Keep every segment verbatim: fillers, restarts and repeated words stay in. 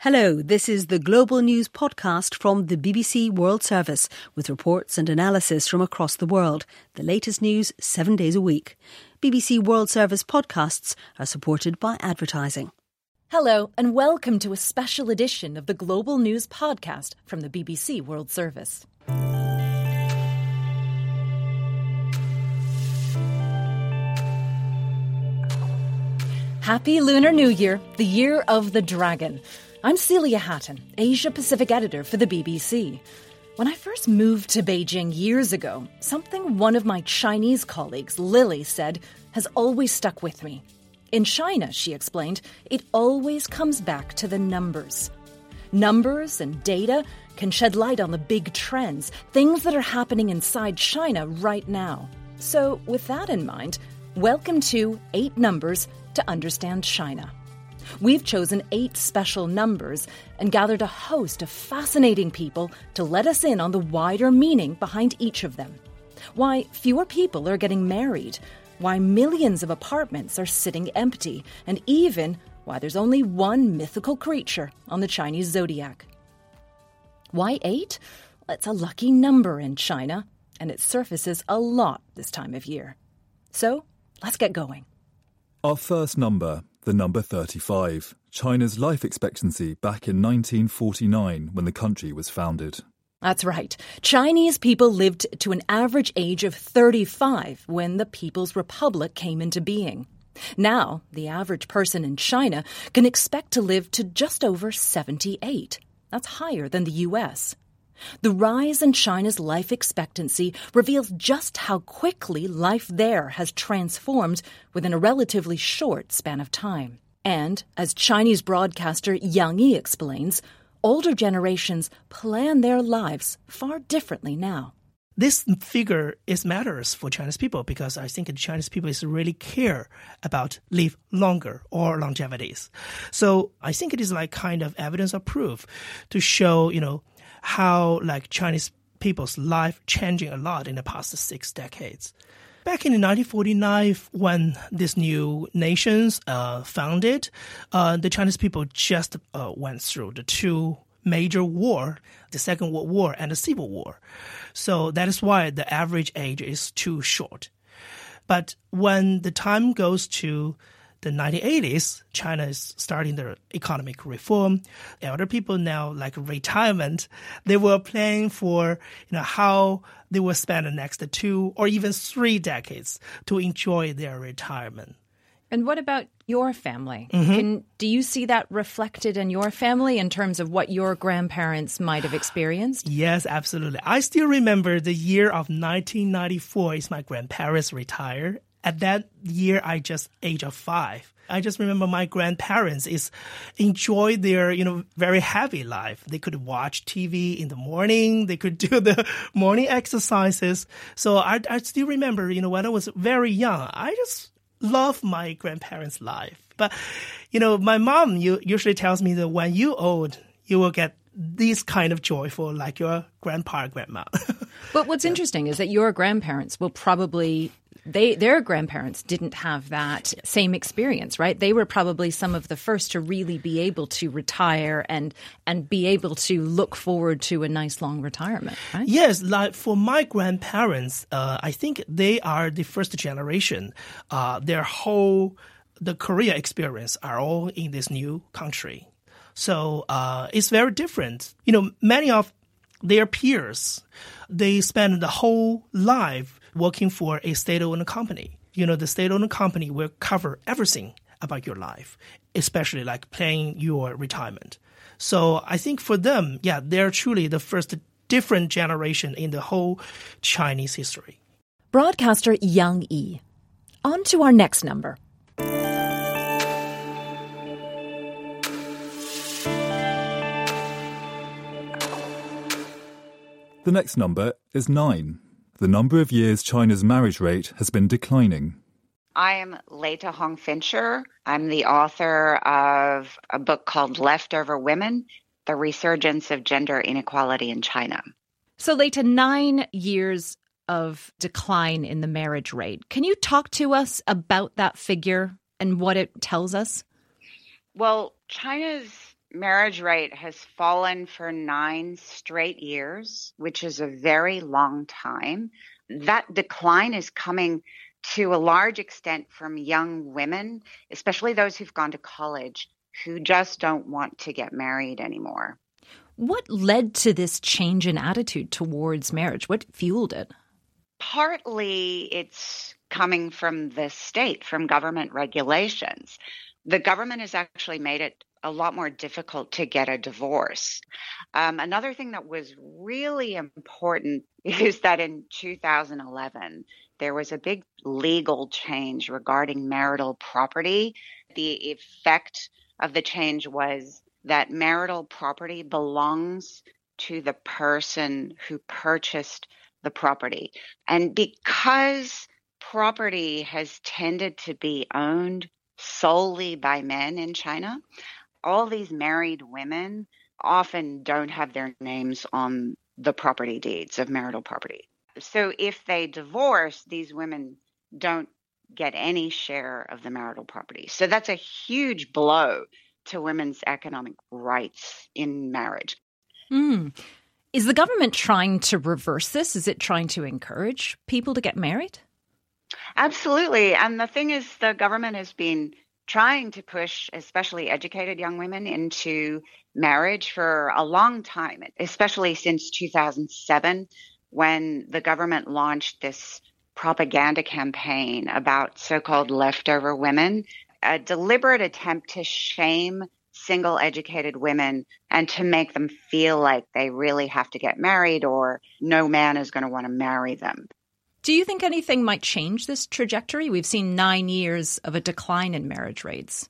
Hello, this is the Global News podcast from the B B C World Service with reports and analysis from across the world. The latest news seven days a week. B B C World Service podcasts are supported by advertising. Hello and welcome to a special edition of the Global News podcast from the B B C World Service. Happy Lunar New Year, the year of the dragon. I'm Celia Hatton, Asia-Pacific editor for the B B C. When I first moved to Beijing years ago, something one of my Chinese colleagues, Lily, said has always stuck with me. In China, she explained, it always comes back to the numbers. Numbers and data can shed light on the big trends, things that are happening inside China right now. So with that in mind, welcome to Eight Numbers to Understand China. We've chosen eight special numbers and gathered a host of fascinating people to let us in on the wider meaning behind each of them. Why fewer people are getting married, why millions of apartments are sitting empty, and even why there's only one mythical creature on the Chinese zodiac. Why eight? Well, it's a lucky number in China, and it surfaces a lot this time of year. So, let's get going. Our first number, the number thirty-five, China's life expectancy back in nineteen forty-nine when the country was founded. That's right. Chinese people lived to an average age of thirty-five when the People's Republic came into being. Now, the average person in China can expect to live to just over seventy-eight. That's higher than the U S. The rise in China's life expectancy reveals just how quickly life there has transformed within a relatively short span of time. And, as Chinese broadcaster Yang Yi explains, older generations plan their lives far differently now. This figure is matters for Chinese people because I think the Chinese people is really care about live longer or longevities. So I think it is like kind of evidence or proof to show, you know, how like Chinese people's life changing a lot in the past six decades. Back in nineteen forty-nine, when this new nations uh, founded, uh, the Chinese people just uh, went through the two major war, the Second World War and the Civil War. So that is why the average age is too short. But when the time goes to the nineteen eighties, China is starting their economic reform. Elder people now, like retirement, they were planning for, you know, how they will spend the next two or even three decades to enjoy their retirement. And what about your family? Mm-hmm. Can, do you see that reflected in your family in terms of what your grandparents might have experienced? Yes, absolutely. I still remember the year of nineteen ninety-four is my grandparents retired. At that year, I just age of five. I just remember my grandparents is enjoy their, you know, very happy life. They could watch T V in the morning. They could do the morning exercises. So I, I still remember, you know, when I was very young, I just love my grandparents' life. But, you know, my mom you, usually tells me that when you old, you will get this kind of joyful like your grandpa or grandma. But what's yeah. interesting is that your grandparents will probably... They, their grandparents didn't have that same experience, right? They were probably some of the first to really be able to retire and and be able to look forward to a nice long retirement, right? Yes, like for my grandparents, uh, I think they are the first generation. Uh, their whole the career experience are all in this new country, so uh, it's very different. You know, many of their peers, they spend the whole life working for a state-owned company. You know, the state-owned company will cover everything about your life, especially like planning your retirement. So I think for them, yeah, they're truly the first different generation in the whole Chinese history. Broadcaster Yang Yi. On to our next number. The next number is nine. The number of years China's marriage rate has been declining. I am Leta Hong Fincher. I'm the author of a book called Leftover Women, The Resurgence of Gender Inequality in China. So, Leta, nine years of decline in the marriage rate. Can you talk to us about that figure and what it tells us? Well, China's marriage rate has fallen for nine straight years, which is a very long time. That decline is coming to a large extent from young women, especially those who've gone to college, who just don't want to get married anymore. What led to this change in attitude towards marriage? What fueled it? Partly it's coming from the state, from government regulations. The government has actually made it a lot more difficult to get a divorce. Um, another thing that was really important is that in two thousand eleven, there was a big legal change regarding marital property. The effect of the change was that marital property belongs to the person who purchased the property. And because property has tended to be owned solely by men in China, all these married women often don't have their names on the property deeds of marital property. So if they divorce, these women don't get any share of the marital property. So that's a huge blow to women's economic rights in marriage. Mm. Is the government trying to reverse this? Is it trying to encourage people to get married? Absolutely. And the thing is, the government has been trying to push especially educated young women into marriage for a long time, especially since two thousand seven, when the government launched this propaganda campaign about so-called leftover women, a deliberate attempt to shame single educated women and to make them feel like they really have to get married or no man is going to want to marry them. Do you think anything might change this trajectory? We've seen nine years of a decline in marriage rates.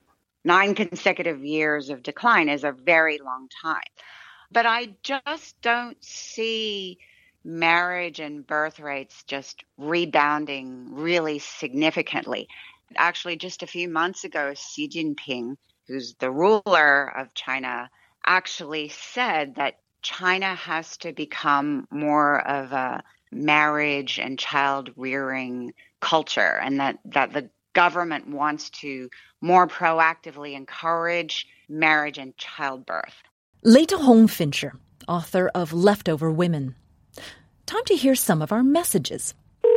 Nine consecutive years of decline is a very long time. But I just don't see marriage and birth rates just rebounding really significantly. Actually, just a few months ago, Xi Jinping, who's the ruler of China, actually said that China has to become more of a marriage and child rearing culture, and that, that the government wants to more proactively encourage marriage and childbirth. Lei Hong Fincher, author of Leftover Women. Time to hear some of our messages.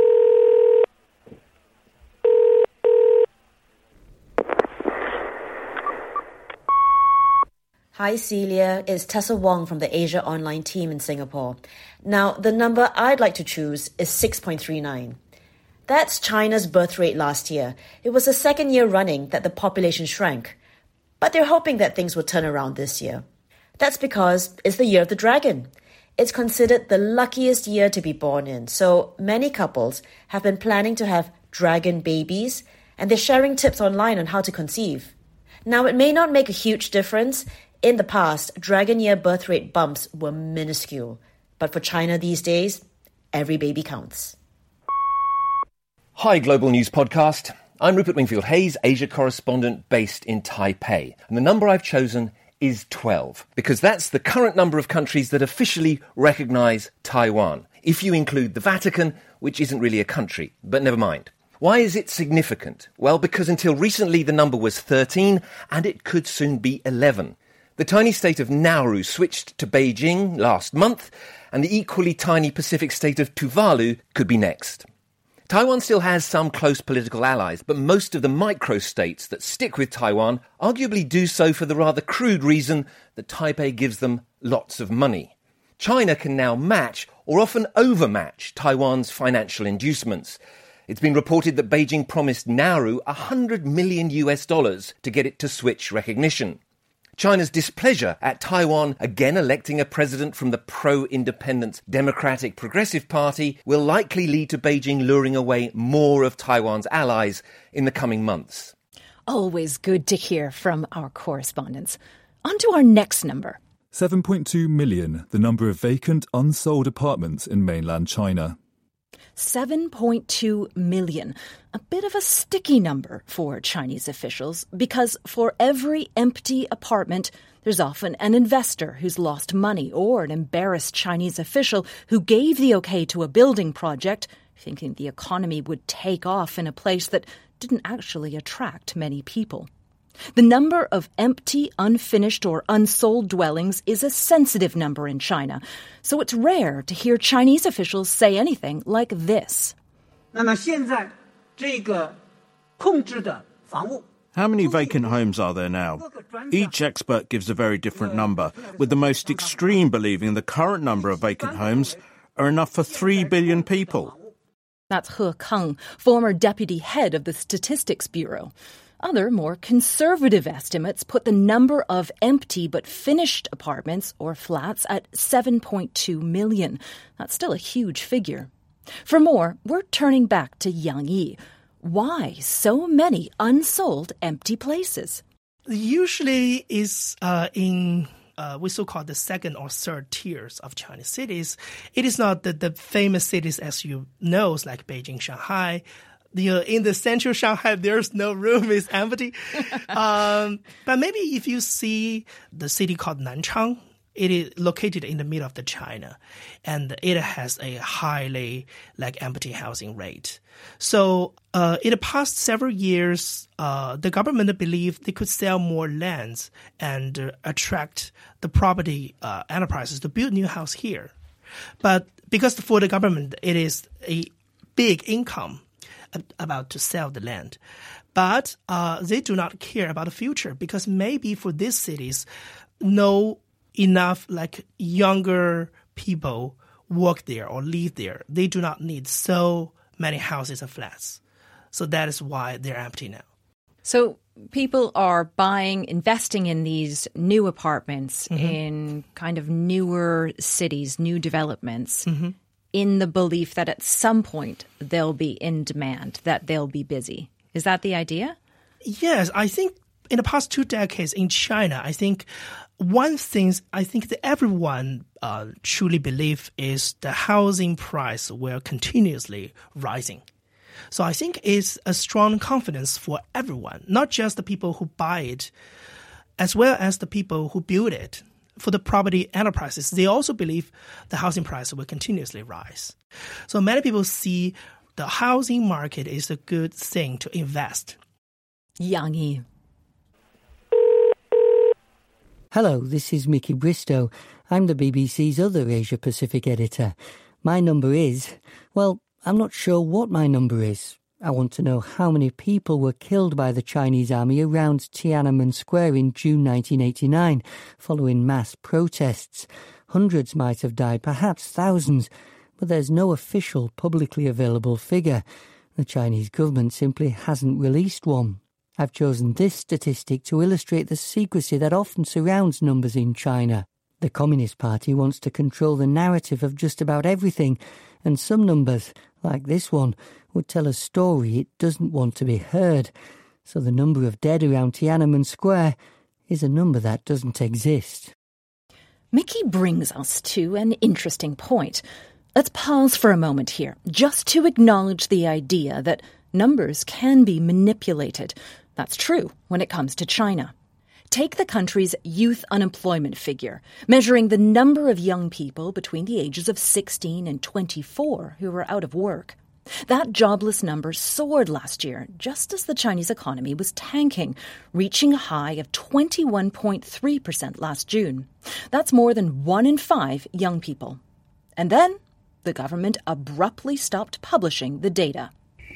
Hi Celia, it's Tessa Wong from the Asia Online team in Singapore. Now, the number I'd like to choose is six point three nine. That's China's birth rate last year. It was the second year running that the population shrank. But they're hoping that things will turn around this year. That's because it's the year of the dragon. It's considered the luckiest year to be born in, so many couples have been planning to have dragon babies, and they're sharing tips online on how to conceive. Now, it may not make a huge difference. In the past, dragon year birth rate bumps were minuscule. But for China these days, every baby counts. Hi, Global News Podcast. I'm Rupert Wingfield-Hayes, Asia correspondent based in Taipei. And the number I've chosen is twelve, because that's the current number of countries that officially recognise Taiwan, if you include the Vatican, which isn't really a country, but never mind. Why is it significant? Well, because until recently the number was thirteen, and it could soon be eleven. The tiny state of Nauru switched to Beijing last month, and the equally tiny Pacific state of Tuvalu could be next. Taiwan still has some close political allies, but most of the micro-states that stick with Taiwan arguably do so for the rather crude reason that Taipei gives them lots of money. China can now match, or often overmatch, Taiwan's financial inducements. It's been reported that Beijing promised Nauru one hundred million US dollars to get it to switch recognition. China's displeasure at Taiwan again electing a president from the pro-independence Democratic Progressive Party will likely lead to Beijing luring away more of Taiwan's allies in the coming months. Always good to hear from our correspondents. On to our next number. seven point two million, the number of vacant, unsold apartments in mainland China. seven point two million. A bit of a sticky number for Chinese officials because for every empty apartment, there's often an investor who's lost money or an embarrassed Chinese official who gave the okay to a building project thinking the economy would take off in a place that didn't actually attract many people. The number of empty, unfinished, or unsold dwellings is a sensitive number in China, so it's rare to hear Chinese officials say anything like this. How many vacant homes are there now? Each expert gives a very different number, with the most extreme believing the current number of vacant homes are enough for three billion people. That's He Keng, former deputy head of the Statistics Bureau. Other, more conservative estimates put the number of empty but finished apartments or flats at seven point two million. That's still a huge figure. For more, we're turning back to Yang Yi. Why so many unsold empty places? Usually is uh, in uh, we so-called the second or third tiers of Chinese cities. It is not the, the famous cities as you know, like Beijing, Shanghai. The, uh, in the central Shanghai, there's no room, it's empty. um, but maybe if you see the city called Nanchang, it is located in the middle of the China, and it has a highly like empty housing rate. So uh, in the past several years, uh, the government believed they could sell more lands and uh, attract the property uh, enterprises to build new house here. But because for the government, it is a big income about to sell the land. But uh, they do not care about the future because maybe for these cities, no enough like younger people work there or live there. They do not need so many houses and flats. So that is why they're empty now. So people are buying, investing in these new apartments mm-hmm. in kind of newer cities, new developments, mm-hmm. in the belief that at some point they'll be in demand, that they'll be busy. Is that the idea? Yes, I think in the past two decades in China, I think one thing I think that everyone uh, truly believe is the housing price will continuously rising. So I think it's a strong confidence for everyone, not just the people who buy it, as well as the people who build it. For the property enterprises, they also believe the housing price will continuously rise. So many people see the housing market is a good thing to invest. Yang Yi. Hello, this is Mickey Bristow. I'm the B B C's other Asia Pacific editor. My number is, well, I'm not sure what my number is. I want to know how many people were killed by the Chinese army around Tiananmen Square in June nineteen eighty-nine, following mass protests. Hundreds might have died, perhaps thousands, but there's no official, publicly available figure. The Chinese government simply hasn't released one. I've chosen this statistic to illustrate the secrecy that often surrounds numbers in China. The Communist Party wants to control the narrative of just about everything, and some numbers, like this one, would tell a story it doesn't want to be heard. So the number of dead around Tiananmen Square is a number that doesn't exist. Mickey brings us to an interesting point. Let's pause for a moment here, just to acknowledge the idea that numbers can be manipulated. That's true when it comes to China. Take the country's youth unemployment figure, measuring the number of young people between the ages of sixteen and twenty-four who are out of work. That jobless number soared last year, just as the Chinese economy was tanking, reaching a high of twenty-one point three percent last June. That's more than one in five young people. And then the government abruptly stopped publishing the data.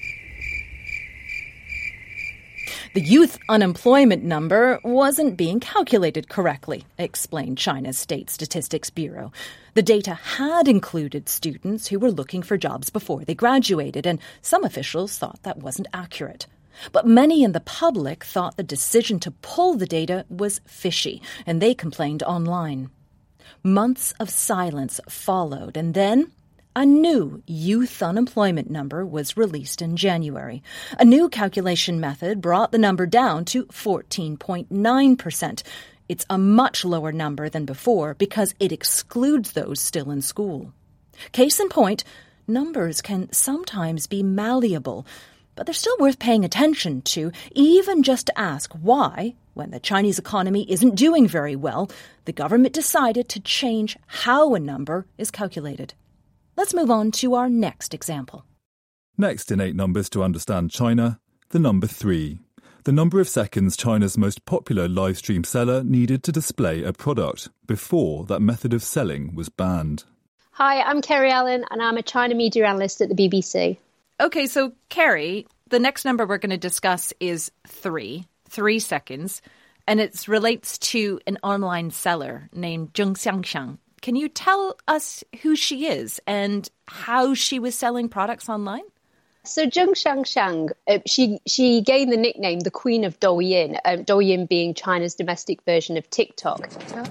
The youth unemployment number wasn't being calculated correctly, explained China's State Statistics Bureau. The data had included students who were looking for jobs before they graduated, and some officials thought that wasn't accurate. But many in the public thought the decision to pull the data was fishy, and they complained online. Months of silence followed, and then a new youth unemployment number was released in January. A new calculation method brought the number down to fourteen point nine percent. It's a much lower number than before because it excludes those still in school. Case in point, numbers can sometimes be malleable, but they're still worth paying attention to, even just to ask why, when the Chinese economy isn't doing very well, the government decided to change how a number is calculated. Let's move on to our next example. Next in eight numbers to understand China, the number three. the number of seconds China's most popular live stream seller needed to display a product before that method of selling was banned. Hi, I'm Kerry Allen, and I'm a China media analyst at the B B C. Okay, so Kerry, the next number we're going to discuss is three, three seconds, and it relates to an online seller named Zheng Xiangxiang. Can you tell us who she is and how she was selling products online? So Zheng Xiangxiang, uh, she she gained the nickname the Queen of Douyin, um, Douyin being China's domestic version of TikTok.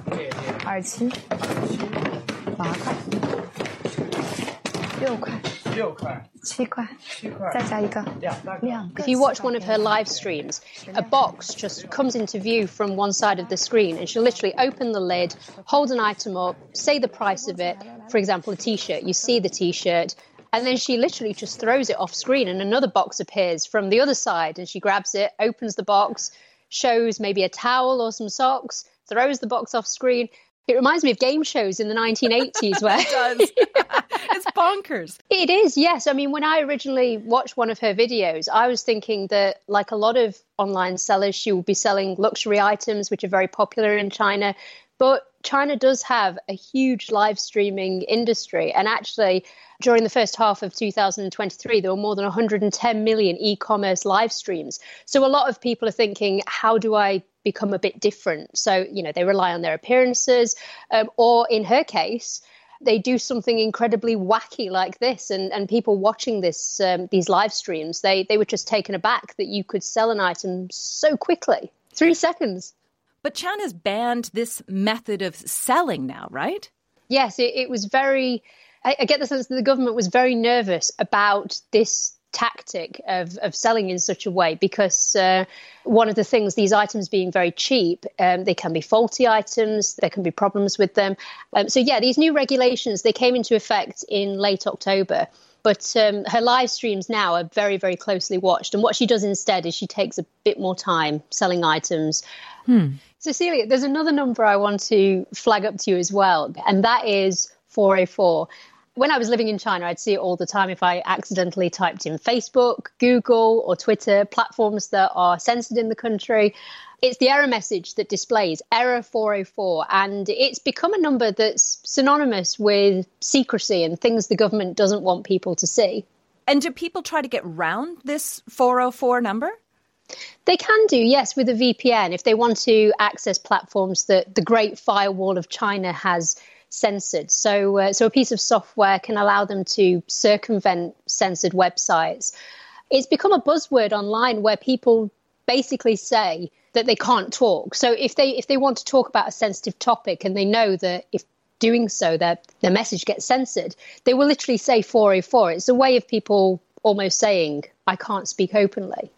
If you watch one of her live streams, a box just comes into view from one side of the screen and she'll literally open the lid, hold an item up, say the price of it, for example, a T-shirt. You see the T-shirt, and then she literally just throws it off screen and another box appears from the other side and she grabs it, opens the box, shows maybe a towel or some socks, throws the box off screen. It reminds me of game shows in the nineteen eighties where... It does. It's bonkers. It is, yes. I mean, when I originally watched one of her videos, I was thinking that, like a lot of online sellers, she will be selling luxury items, which are very popular in China. But China does have a huge live streaming industry. And actually, during the first half of two thousand twenty-three, there were more than one hundred ten million e-commerce live streams. So a lot of people are thinking, how do I become a bit different? So, you know, they rely on their appearances, um, or in her case, they do something incredibly wacky like this. And, and people watching this, um, these live streams, they, they were just taken aback that you could sell an item so quickly. Three seconds. But China's banned this method of selling now, right? Yes, it, it was very... I, I get the sense that the government was very nervous about this tactic of, of selling in such a way because uh, one of the things, these items being very cheap, um, they can be faulty items, there can be problems with them. Um, so yeah, these new regulations, they came into effect in late October, but um, her live streams now are very, very closely watched. And what she does instead is she takes a bit more time selling items. Hmm. Cecilia, there's another number I want to flag up to you as well, and that is four oh four. When I was living in China, I'd see it all the time if I accidentally typed in Facebook, Google or Twitter, platforms that are censored in the country. It's the error message that displays error four oh four, and it's become a number that's synonymous with secrecy and things the government doesn't want people to see. And do people try to get round this four oh four number? They can do, yes, with a V P N if they want to access platforms that the Great Firewall of China has censored. So, uh, so a piece of software can allow them to circumvent censored websites. It's become a buzzword online where people basically say that they can't talk. So if they if they want to talk about a sensitive topic and they know that if doing so their their message gets censored, they will literally say four oh four. It's a way of people almost saying, I can't speak openly.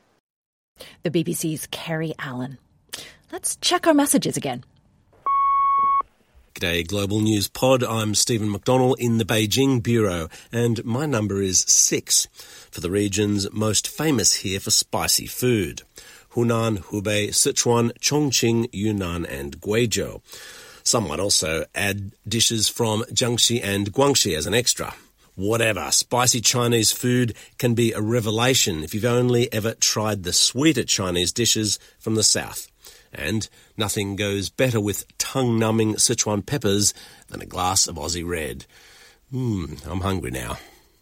The B B C's Kerry Allen. Let's check our messages again. G'day, Global News Pod. I'm Stephen McDonnell in the Beijing Bureau, and my number is six for the regions most famous here for spicy food. Hunan, Hubei, Sichuan, Chongqing, Yunnan and Guizhou. Some might also add dishes from Jiangxi and Guangxi as an extra. Whatever, spicy Chinese food can be a revelation if you've only ever tried the sweeter Chinese dishes from the south. And nothing goes better with tongue-numbing Sichuan peppers than a glass of Aussie Red. Mmm, I'm hungry now.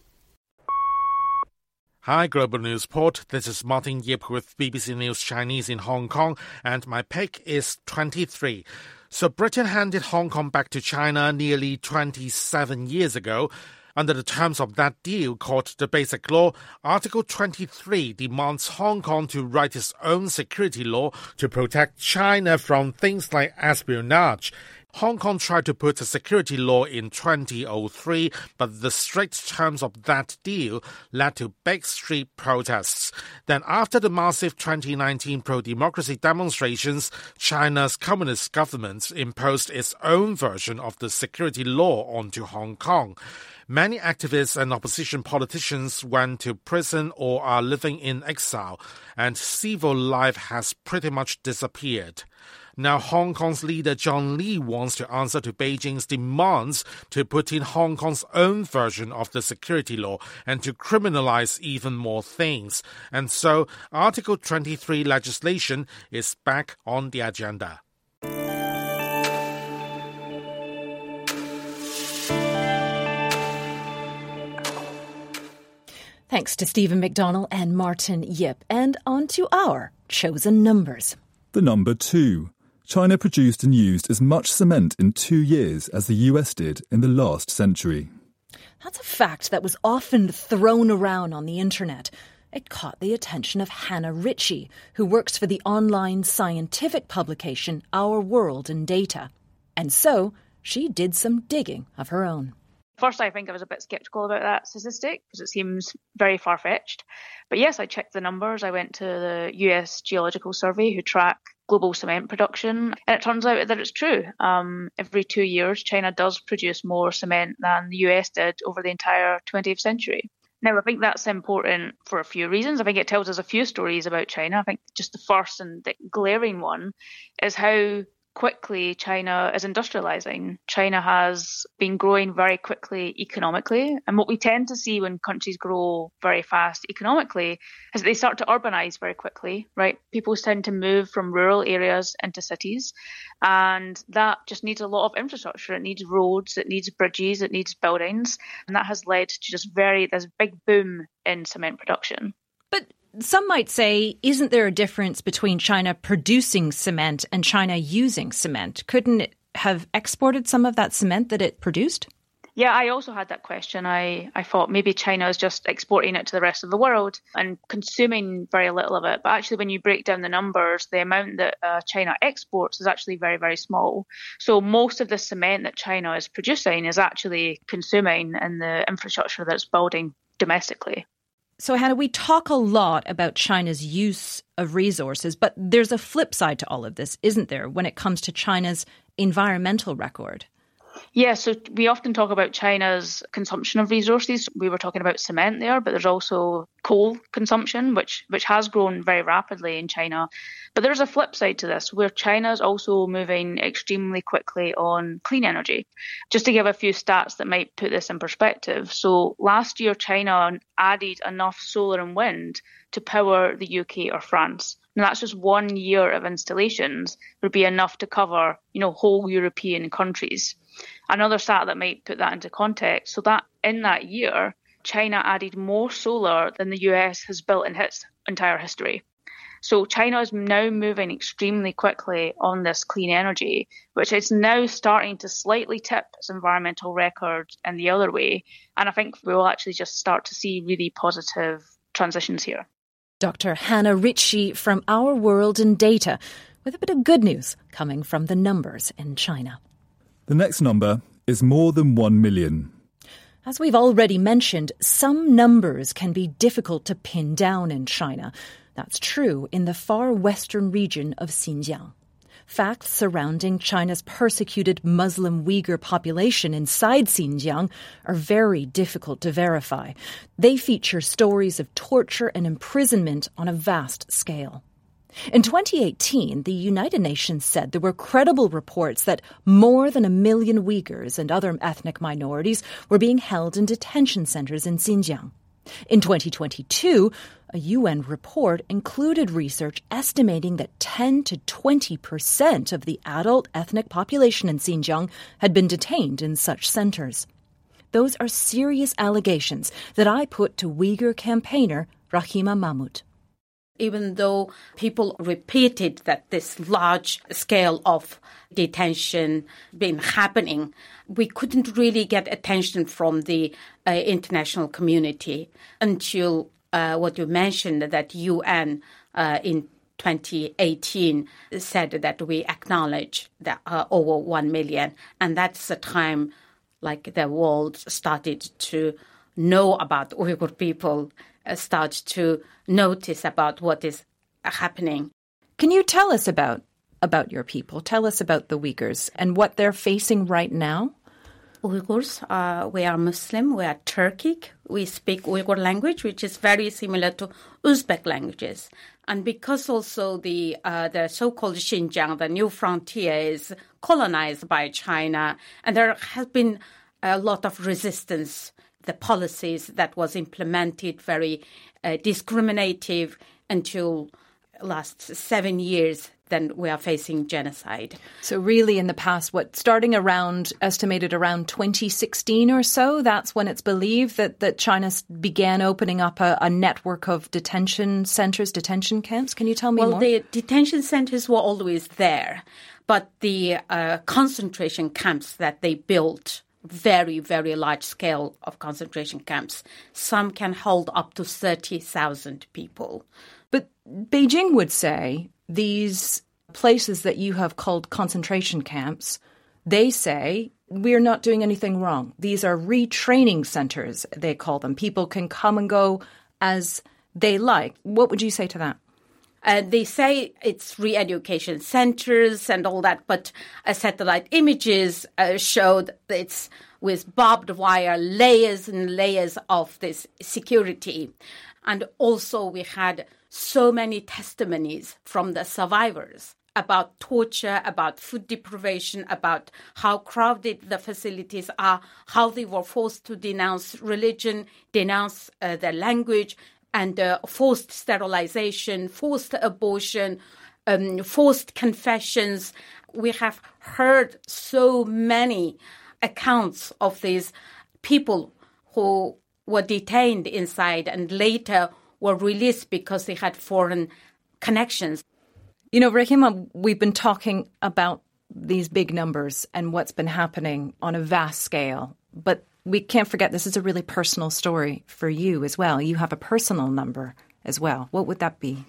Hi, Global News Port. This is Martin Yip with B B C News Chinese in Hong Kong, and my pick is twenty-three. So Britain handed Hong Kong back to China nearly twenty-seven years ago. Under the terms of that deal called the Basic Law, Article twenty-three demands Hong Kong to write its own security law to protect China from things like espionage. Hong Kong tried to put a security law in twenty oh three, but the strict terms of that deal led to big street protests. Then after the massive twenty nineteen pro-democracy demonstrations, China's communist government imposed its own version of the security law onto Hong Kong. Many activists and opposition politicians went to prison or are living in exile, and civil life has pretty much disappeared. Now, Hong Kong's leader John Lee wants to answer to Beijing's demands to put in Hong Kong's own version of the security law and to criminalize even more things. And so, Article twenty-three legislation is back on the agenda. Thanks to Stephen McDonnell and Martin Yip. And on to our chosen numbers. The number two. China produced and used as much cement in two years as the U S did in the last century. That's a fact that was often thrown around on the internet. It caught the attention of Hannah Ritchie, who works for the online scientific publication Our World in Data. And so she did some digging of her own. First, I think I was a bit sceptical about that statistic because it seems very far-fetched. But yes, I checked the numbers. I went to the U S Geological Survey, who track global cement production. And it turns out that it's true. Um, every two years, China does produce more cement than the U S did over the entire twentieth century. Now, I think that's important for a few reasons. I think it tells us a few stories about China. I think just the first and the glaring one is how quickly China is industrializing. China has been growing very quickly economically. And what we tend to see when countries grow very fast economically is that they start to urbanize very quickly, right? People tend to move from rural areas into cities. And that just needs a lot of infrastructure. It needs roads, it needs bridges, it needs buildings. And that has led to just very, there's a big boom in cement production. But some might say, isn't there a difference between China producing cement and China using cement? Couldn't it have exported some of that cement that it produced? Yeah, I also had that question. I, I thought maybe China is just exporting it to the rest of the world and consuming very little of it. But actually, when you break down the numbers, the amount that uh, China exports is actually very, very small. So most of the cement that China is producing is actually consuming in the infrastructure that it's building domestically. So, Hannah, we talk a lot about China's use of resources, but there's a flip side to all of this, isn't there, when it comes to China's environmental record? Yeah, so we often talk about China's consumption of resources. We were talking about cement there, but there's also coal consumption, which which has grown very rapidly in China. But there's a flip side to this, where China is also moving extremely quickly on clean energy. Just to give a few stats that might put this in perspective. So last year, China added enough solar and wind to power the U K or France. Now, that's just one year of installations would be enough to cover, you know, whole European countries. Another stat that might put that into context, so that in that year, China added more solar than the U S has built in its entire history. So China is now moving extremely quickly on this clean energy, which is now starting to slightly tip its environmental record in the other way. And I think we will actually just start to see really positive transitions here. Doctor Hannah Ritchie from Our World in Data, with a bit of good news coming from the numbers in China. The next number is more than one million. As we've already mentioned, some numbers can be difficult to pin down in China. That's true in the far western region of Xinjiang. Facts surrounding China's persecuted Muslim Uyghur population inside Xinjiang are very difficult to verify. They feature stories of torture and imprisonment on a vast scale. In twenty eighteen, the United Nations said there were credible reports that more than a million Uyghurs and other ethnic minorities were being held in detention centres in Xinjiang. In twenty twenty-two, a U N report included research estimating that ten to twenty percent of the adult ethnic population in Xinjiang had been detained in such centres. Those are serious allegations that I put to Uyghur campaigner Rahima Mahmood. Even though people repeated that this large scale of detention been happening, we couldn't really get attention from the uh, international community until uh, what you mentioned, that U N uh, in twenty eighteen said that we acknowledge that uh, over one million. And that's the time like the world started to know about Uyghur people, uh, start to notice about what is happening. Can you tell us about about your people? Tell us about the Uyghurs and what they're facing right now. Uyghurs. Uh, we are Muslim. We are Turkic. We speak Uyghur language, which is very similar to Uzbek languages. And because also the uh, the so-called Xinjiang, the new frontier, is colonized by China, and there has been a lot of resistance. The policies that was implemented very uh, discriminative until last seven years. Then we are facing genocide. So really in the past, what, starting around, estimated around twenty sixteen or so, that's when it's believed that, that China began opening up a, a network of detention centers, detention camps. Can you tell me well, more? Well, the detention centers were always there, but the uh, concentration camps that they built, very, very large scale of concentration camps, some can hold up to thirty thousand people. But Beijing would say these places that you have called concentration camps, they say we're not doing anything wrong. These are retraining centers, they call them. People can come and go as they like. What would you say to that? Uh, they say it's re-education centers and all that, but uh, satellite images uh, showed it's with barbed wire, layers and layers of this security. And also we had so many testimonies from the survivors about torture, about food deprivation, about how crowded the facilities are, how they were forced to denounce religion, denounce uh, their language, and uh, forced sterilization, forced abortion, um, forced confessions. We have heard so many accounts of these people who were detained inside and later were released because they had foreign connections. You know, Rahima, we've been talking about these big numbers and what's been happening on a vast scale, but we can't forget this is a really personal story for you as well. You have a personal number as well. What would that be?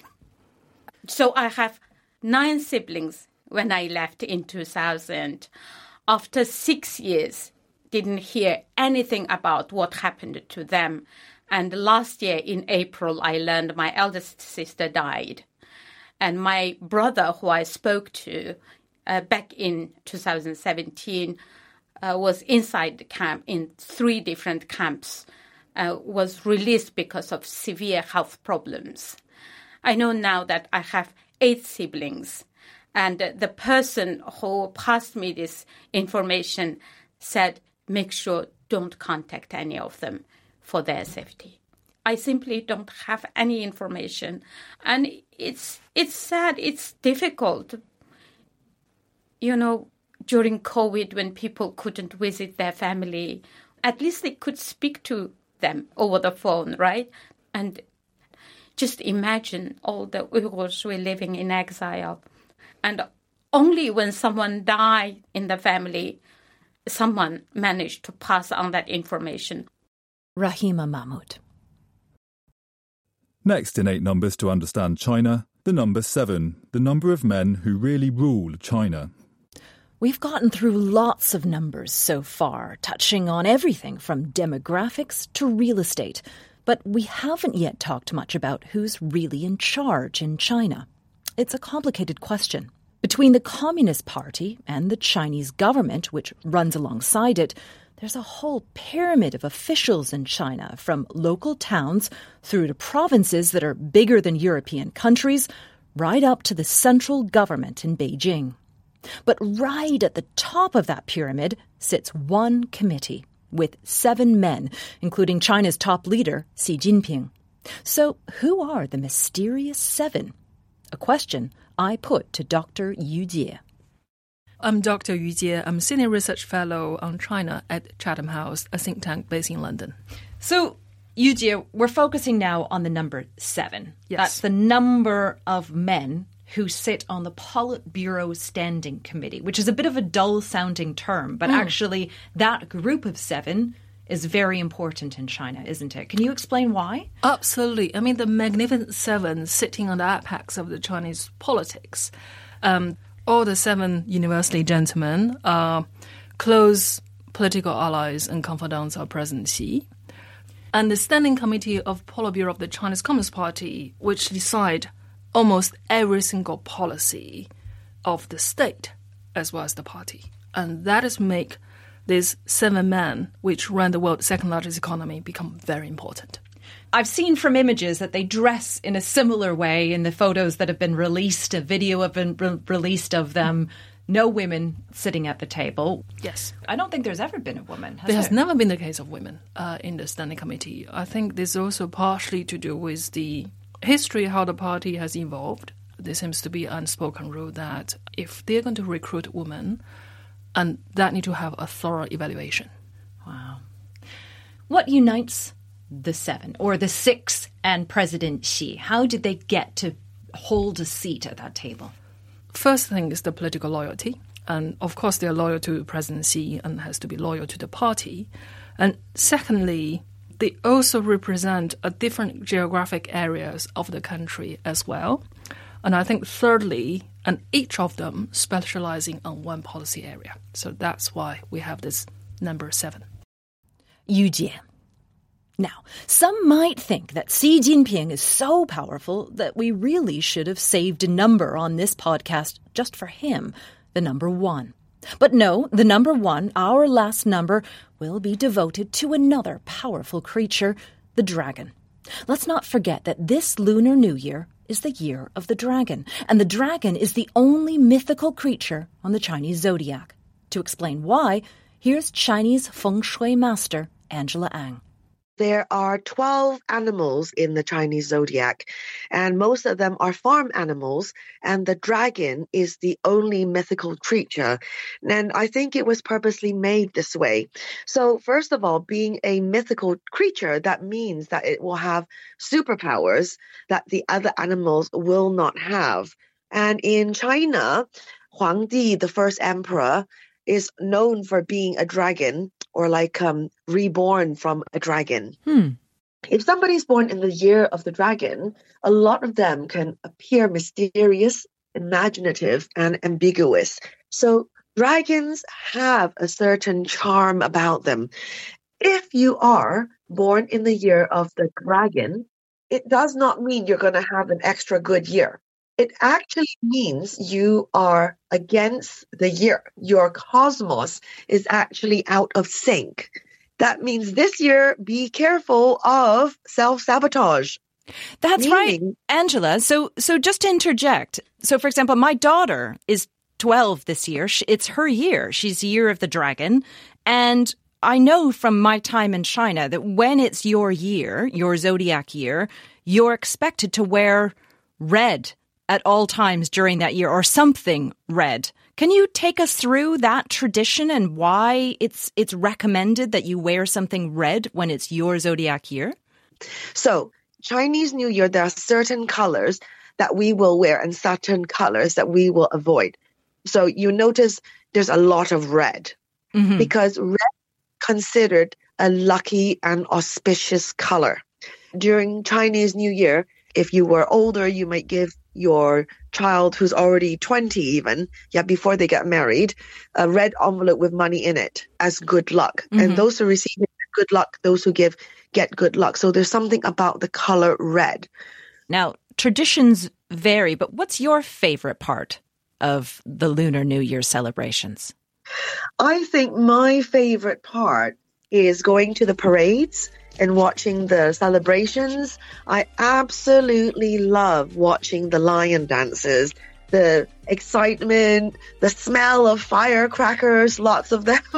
So I have nine siblings when I left in two thousand. After six years, didn't hear anything about what happened to them. And last year in April, I learned my eldest sister died. And my brother, who I spoke to uh, back in two thousand seventeen, uh, was inside the camp in three different camps, uh, was released because of severe health problems. I know now that I have eight siblings. And uh, the person who passed me this information said, make sure don't contact any of them for their safety. I simply don't have any information. And it's it's sad, it's difficult. You know, during COVID, when people couldn't visit their family, at least they could speak to them over the phone, right? And just imagine all the Uyghurs were living in exile. And only when someone died in the family, someone managed to pass on that information. Rahima Mahmood. Next in eight numbers to understand China, the number seven, the number of men who really rule China. We've gotten through lots of numbers so far, touching on everything from demographics to real estate. But we haven't yet talked much about who's really in charge in China. It's a complicated question. Between the Communist Party and the Chinese government, which runs alongside it, there's a whole pyramid of officials in China, from local towns through to provinces that are bigger than European countries, right up to the central government in Beijing. But right at the top of that pyramid sits one committee with seven men, including China's top leader, Xi Jinping. So who are the mysterious seven? A question I put to Doctor Yu Jie. I'm Doctor Yu Jie. I'm Senior Research Fellow on China at Chatham House, a think tank based in London. So, Yu Jie, we're focusing now on the number seven. Yes. That's the number of men who sit on the Politburo Standing Committee, which is a bit of a dull-sounding term, but mm. actually that group of seven is very important in China, isn't it? Can you explain why? Absolutely. I mean, the Magnificent Seven sitting on the apex of the Chinese politics. Um, all the seven university gentlemen are close political allies and confidants of President Xi. And the Standing Committee of Politburo of the Chinese Communist Party, which decide almost every single policy of the state as well as the party. And that is make these seven men, which run the world's second largest economy, become very important. I've seen from images that they dress in a similar way in the photos that have been released, a video have been re- released of them. No women sitting at the table. Yes. I don't think there's ever been a woman, has there? there? has never been the case of women uh, in the Standing Committee. I think this is also partially to do with the history, how the party has evolved. There seems to be an unspoken rule that if they're going to recruit women, and that need to have a thorough evaluation. Wow. What unites the seven, or the six, and President Xi? How did they get to hold a seat at that table? First thing is the political loyalty. And of course, they're loyal to President Xi and has to be loyal to the party. And secondly, they also represent a different geographic areas of the country as well. And I think thirdly, and each of them specializing on one policy area. So that's why we have this number seven. Yu Jie. Now, some might think that Xi Jinping is so powerful that we really should have saved a number on this podcast just for him, the number one. But no, the number one, our last number, will be devoted to another powerful creature, the dragon. Let's not forget that this Lunar New Year is the year of the dragon, and the dragon is the only mythical creature on the Chinese zodiac. To explain why, here's Chinese feng shui master Angela Ang. There are twelve animals in the Chinese zodiac, and most of them are farm animals, and the dragon is the only mythical creature. And I think it was purposely made this way. So first of all, being a mythical creature, that means that it will have superpowers that the other animals will not have. And in China, Huangdi, the first emperor, is known for being a dragon, or like um, reborn from a dragon. Hmm. If somebody's born in the year of the dragon, a lot of them can appear mysterious, imaginative, and ambiguous. So dragons have a certain charm about them. If you are born in the year of the dragon, it does not mean you're going to have an extra good year. It actually means you are against the year. Your cosmos is actually out of sync. That means this year, be careful of self-sabotage. That's Meaning, right, Angela. So, so just to interject. So, for example, my daughter is twelve this year. It's her year. She's the year of the dragon. And I know from my time in China that when it's your year, your zodiac year, you're expected to wear red at all times during that year, or something red. Can you take us through that tradition and why it's it's recommended that you wear something red when it's your zodiac year? So, Chinese New Year, there are certain colors that we will wear and certain colors that we will avoid. So you notice there's a lot of red, mm-hmm. because red is considered a lucky and auspicious color. During Chinese New Year, if you were older, you might give your child who's already twenty even, yeah, before they get married, a red envelope with money in it as good luck. Mm-hmm. And those who receive it, good luck, those who give, get good luck. So there's something about the color red. Now, traditions vary, but what's your favorite part of the Lunar New Year celebrations? I think my favorite part is going to the parades and watching the celebrations. I absolutely love watching the lion dances, the excitement, the smell of firecrackers, lots of them.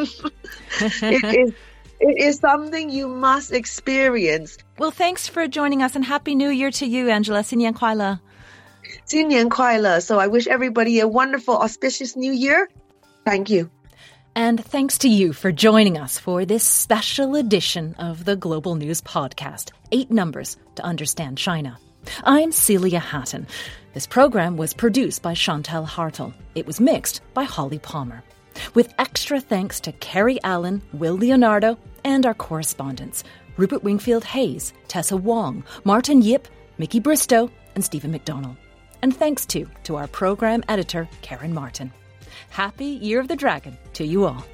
it is it is something you must experience. Well, thanks for joining us and Happy New Year to you, Angela. 新年快乐. 新年快乐. So I wish everybody a wonderful, auspicious new year. Thank you. And thanks to you for joining us for this special edition of the Global News Podcast, Eight Numbers to Understand China. I'm Celia Hatton. This program was produced by Chantal Hartel. It was mixed by Holly Palmer. With extra thanks to Carrie Allen, Will Leonardo, and our correspondents, Rupert Wingfield Hayes, Tessa Wong, Martin Yip, Mickey Bristow, and Stephen McDonald. And thanks too to our program editor, Karen Martin. Happy Year of the Dragon to you all.